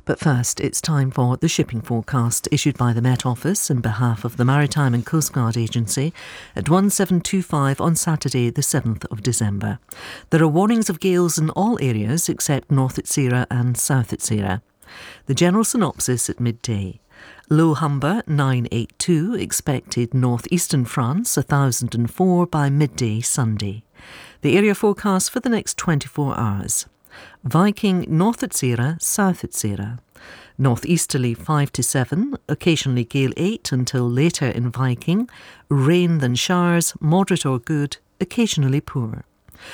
But first, it's time for the shipping forecast issued by the Met Office on behalf of the Maritime and Coast Guard Agency at 1725 on Saturday the 7th of December. There are warnings of gales in all areas except North Itsira and South Itsira. The general synopsis at midday. Low Humber 982 expected northeastern France 1004 by midday Sunday. The area forecast for the next 24 hours. Viking North Itsira, South Itsira. Northeasterly 5 to 7, occasionally gale 8 until later in Viking. Rain then showers, moderate or good, occasionally poor.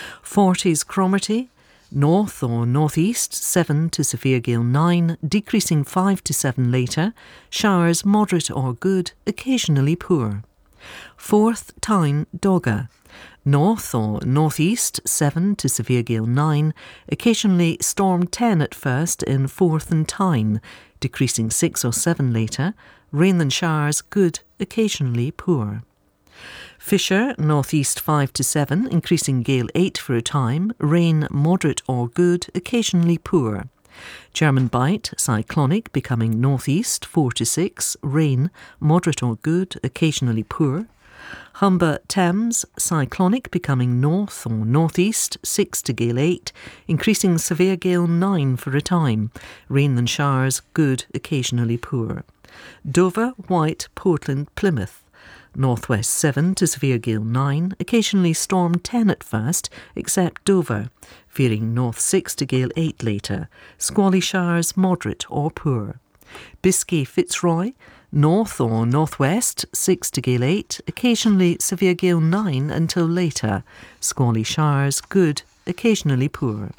40s Cromarty. North or northeast 7 to severe gale 9, decreasing 5 to 7 later. Showers moderate or good, occasionally poor. 4th Tyne Dogger. North or northeast 7 to severe gale 9, occasionally storm 10 at first in 4th and Tyne, decreasing 6 or 7 later. Rain then showers good, occasionally poor. Fisher, northeast 5 to 7, increasing gale 8 for a time, rain moderate or good, occasionally poor. German Bight, cyclonic, becoming northeast 4 to 6, rain moderate or good, occasionally poor. Humber Thames, cyclonic, becoming north or northeast 6 to gale 8, increasing severe gale 9 for a time, rain and showers good, occasionally poor. Dover, White, Portland, Plymouth. Northwest 7 to severe gale 9, occasionally storm 10 at first, except Dover, veering north 6 to gale 8 later, squally showers moderate or poor. Biscay Fitzroy, north or northwest 6 to gale 8, occasionally severe gale 9 until later, squally showers good, occasionally poor.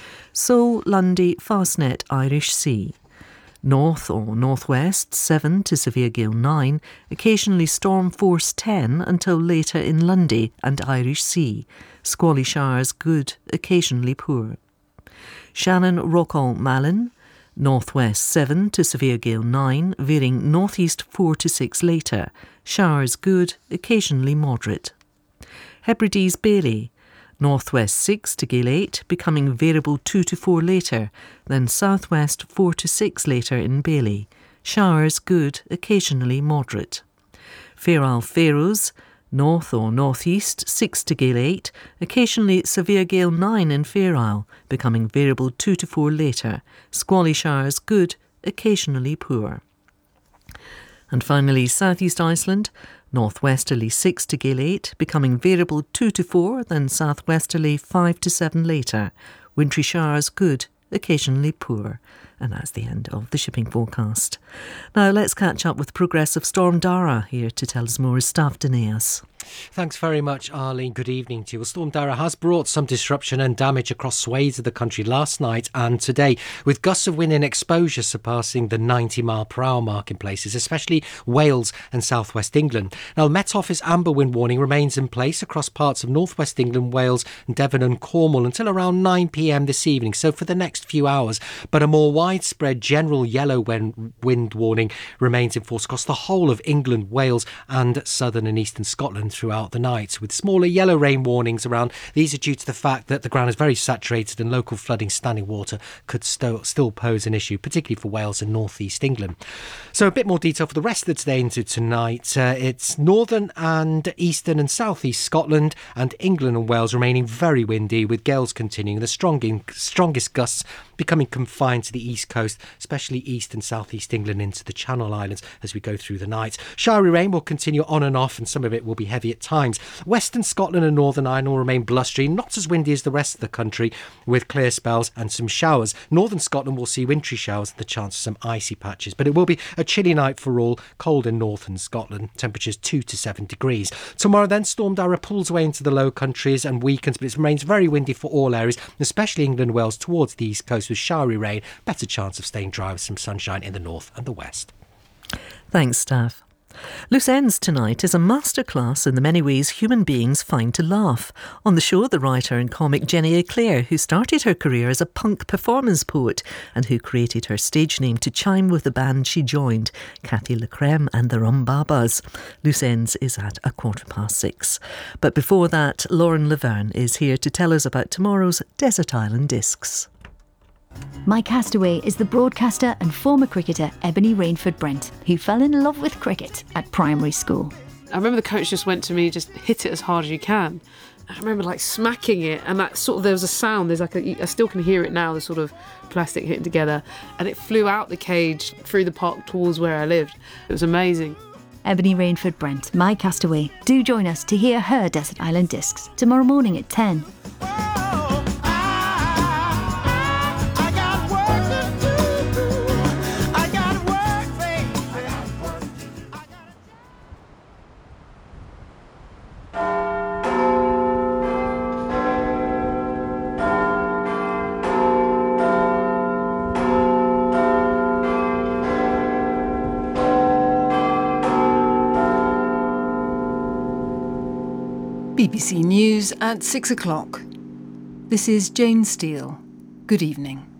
So Lundy Fastnet Irish Sea. North or northwest 7 to severe gale 9, occasionally storm force 10 until later in Lundy and Irish Sea. Squally showers good, occasionally poor. Shannon Rockall Malin. Northwest 7 to severe gale 9, veering northeast 4 to 6 later. Showers good, occasionally moderate. Hebrides Bailey. Northwest 6 to gale 8, becoming variable 2 to 4 later, then southwest 4 to 6 later in Bailey. Showers good, occasionally moderate. Fair Isle Faroes, north or northeast 6 to gale 8, occasionally severe gale 9 in Fair Isle, becoming variable 2 to 4 later. Squally showers good, occasionally poor. And finally, southeast Iceland. Northwesterly 6 to gale 8, becoming variable 2 to 4, then southwesterly 5 to 7 later. Wintry showers good, occasionally poor. And that's the end of the shipping forecast. Now let's catch up with progressive Storm Dara. Here to tell us more is Stav Danaeus. Thanks very much, Arlene. Good evening to you. Well, Storm Dara has brought some disruption and damage across swathes of the country last night and today, with gusts of wind and exposure surpassing the 90-mile-per-hour mark in places, especially Wales and southwest England. Now, the Met Office amber wind warning remains in place across parts of northwest England, Wales, Devon and Cornwall until around 9 p.m. this evening, so for the next few hours. But a more widespread general yellow wind warning remains in force across the whole of England, Wales and southern and eastern Scotland throughout the night, with smaller yellow rain warnings around. These are due to the fact that the ground is very saturated and local flooding, standing water could still pose an issue, particularly for Wales and northeast England. So a bit more detail for the rest of today into tonight. It's northern and eastern and southeast Scotland and England and Wales remaining very windy, with gales continuing, the strongest gusts becoming confined to the east coast, especially east and southeast England into the Channel Islands as we go through the night. Showery rain will continue on and off, and some of it will be heavy at times. Western Scotland and Northern Ireland will remain blustery, not as windy as the rest of the country, with clear spells and some showers. Northern Scotland will see wintry showers and the chance of some icy patches, but it will be a chilly night for all, cold in northern Scotland, temperatures 2 to 7 degrees. Tomorrow then, Storm Dara pulls away into the Low Countries and weakens, but it remains very windy for all areas, especially England and Wales towards the east coast, with showery rain, better chance of staying dry with some sunshine in the north and the west. Thanks, Stav. Loose Ends tonight is a masterclass in the many ways human beings find to laugh. On the show, the writer and comic Jenny Eclair, who started her career as a punk performance poet and who created her stage name to chime with the band she joined, Kathy Lecreme and the Rumbabas. Loose Ends is at 6:15. But before that, Lauren Laverne is here to tell us about tomorrow's Desert Island Discs. My castaway is the broadcaster and former cricketer Ebony Rainford-Brent, who fell in love with cricket at primary school. I remember the coach just went to me, just hit it as hard as you can. I remember like smacking it, and that sort of, there was a sound, I still can hear it now, the sort of plastic hitting together, and it flew out the cage through the park towards where I lived. It was amazing. Ebony Rainford-Brent, My Castaway. Do join us to hear her Desert Island Discs tomorrow morning at 10. BBC News at 6 o'clock. This is Jane Steele. Good evening.